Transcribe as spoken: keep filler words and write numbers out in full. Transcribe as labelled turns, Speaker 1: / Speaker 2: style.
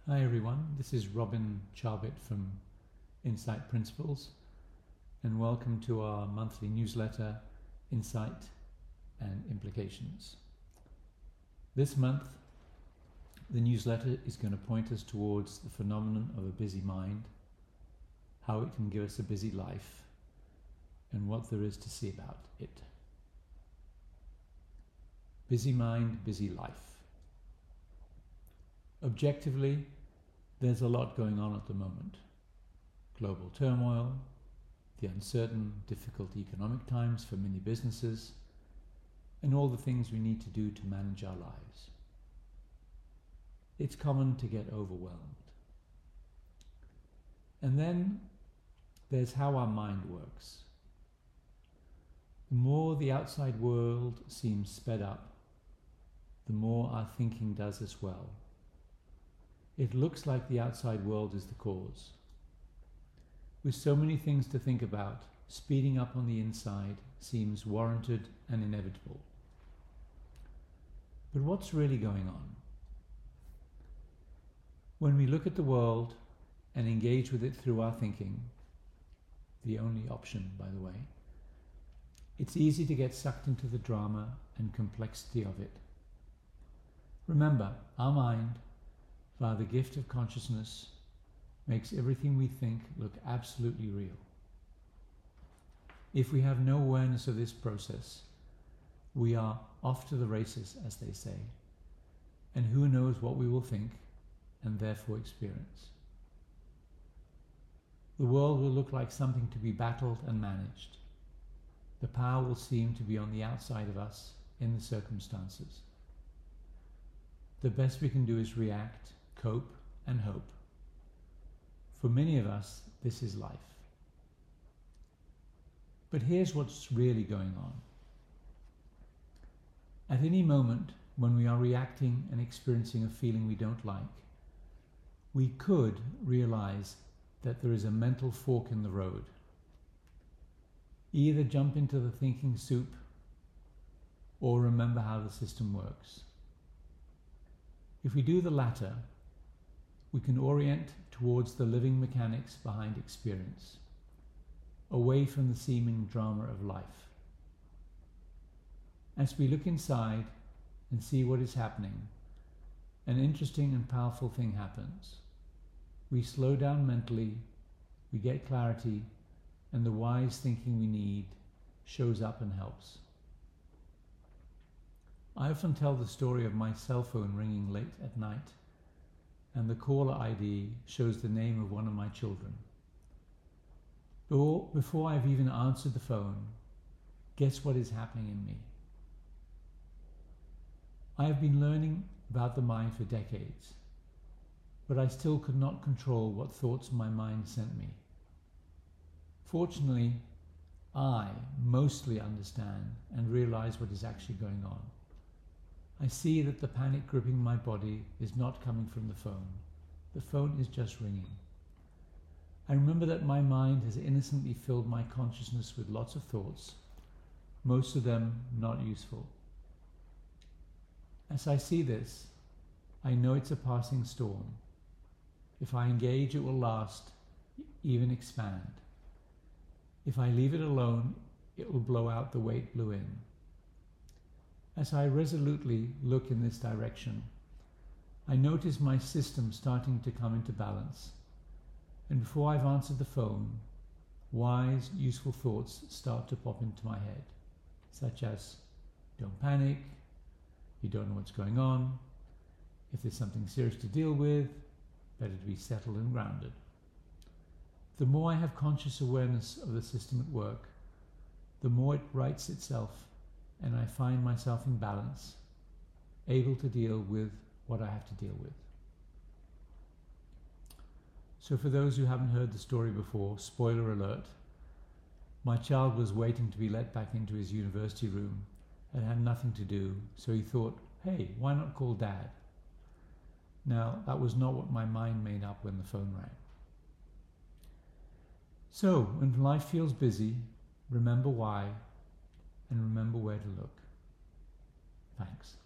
Speaker 1: Hi everyone, this is Robin Charbit from Insight Principles, and welcome to our monthly newsletter, Insight and Implications. This month, the newsletter is going to point us towards the phenomenon of a busy mind, how it can give us a busy life, and what there is to see about it. Busy mind, busy life. Objectively, there's a lot going on at the moment. Global turmoil, the uncertain, difficult economic times for many businesses, and all the things we need to do to manage our lives. It's common to get overwhelmed. And then there's how our mind works. The more the outside world seems sped up, the more our thinking does as well. It looks like the outside world is the cause. With so many things to think about, speeding up on the inside seems warranted and inevitable. But what's really going on? When we look at the world and engage with it through our thinking, the only option, by the way, it's easy to get sucked into the drama and complexity of it. Remember, our mind, via the gift of consciousness, makes everything we think look absolutely real. If we have no awareness of this process, we are off to the races, as they say, and who knows what we will think and therefore experience. The world will look like something to be battled and managed. The power will seem to be on the outside of us in the circumstances. The best we can do is react, cope, and hope. For many of us, this is life. But here's what's really going on. At any moment when we are reacting and experiencing a feeling we don't like, we could realize that there is a mental fork in the road. Either jump into the thinking soup or remember how the system works. If we do the latter, we can orient towards the living mechanics behind experience, away from the seeming drama of life. As we look inside and see what is happening, an interesting and powerful thing happens. We slow down mentally, we get clarity, and the wise thinking we need shows up and helps. I often tell the story of my cell phone ringing late at night, and the caller I D shows the name of one of my children. Before I've even answered the phone, guess what is happening in me? I have been learning about the mind for decades, but I still could not control what thoughts my mind sent me. Fortunately, I mostly understand and realize what is actually going on. I see that the panic gripping my body is not coming from the phone. The phone is just ringing. I remember that my mind has innocently filled my consciousness with lots of thoughts, most of them not useful. As I see this, I know it's a passing storm. If I engage, it will last, even expand. If I leave it alone, it will blow out the way it blew in. As I resolutely look in this direction, I notice my system starting to come into balance. And before I've answered the phone, wise, useful thoughts start to pop into my head, such as, don't panic, you don't know what's going on, if there's something serious to deal with, better to be settled and grounded. The more I have conscious awareness of the system at work, the more it rights itself, and I find myself in balance, able to deal with what I have to deal with. So for those who haven't heard the story before, spoiler alert, my child was waiting to be let back into his university room and had nothing to do, so he thought, hey, why not call Dad? Now, that was not what my mind made up when the phone rang. So, when life feels busy, remember why, and remember where to look. Thanks.